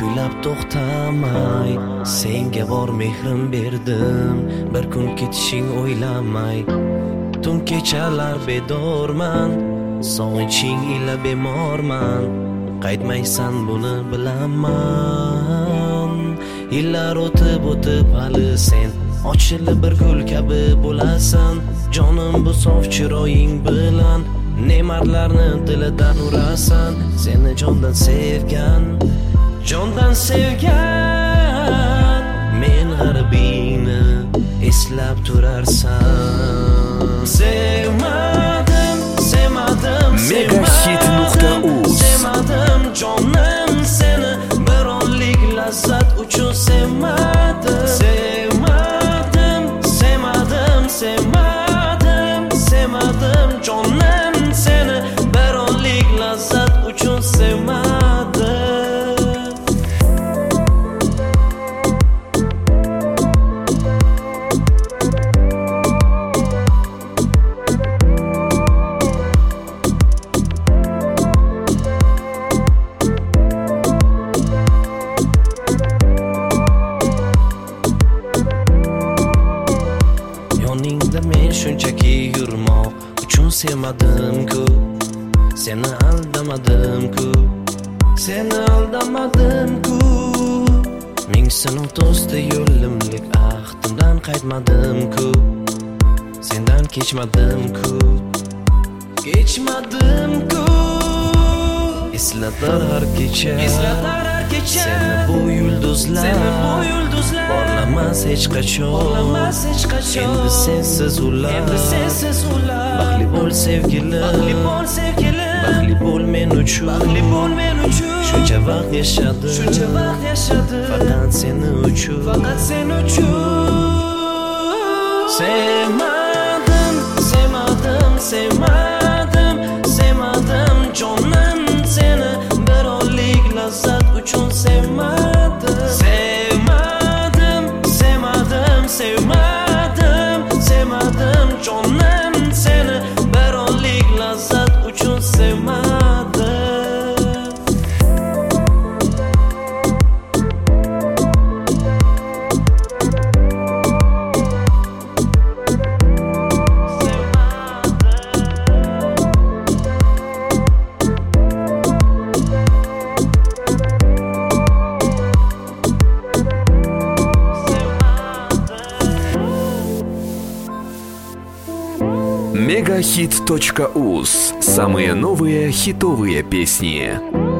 o'ylab to'xtamay, senga bor mehrim berdim, bir kun ketishing o'ylamay. Tun kechalar bedorman, sog'inching ila bemorman. Qaytmaysan buni bilaman. Yillar o'tib hali sen ochilib bir gul kabi bo'lasan. Jonim bu sof chiroying bilan ne'matlarni dilidan urasan. Seni jondan sevgan men g'aribingni eslab turarsan. Sevmadim Megahit.uz sevmadim jonim seni, bir onlik lazzat uchun sevmadim. Sevmadim jonim seni, bir onlik lazzat uchun sevmadim. Yoningda men shunchaki yurmoq uchun sevmadim-ku, seni aldamadim-ku, ming sinov to'sdi yo'limlik ahdimdan qaytmadim-ku, sendan kechmadim-ku. Eslatar har kecha seni bu yulduzlar porlamas hech qachon. Endi sensiz ular baxtli bo'l sevgilim, baxtli bo'l men uchun. Shuncha vaqt yashadim faqat seni uchun. Sevmadim jonim seni, bir onlik lazzat uchun sevmadim. Sevmadim jonim seni, bir onlik lazzat uchun sevmadim. Megahit.uz. Самые новые хитовые песни.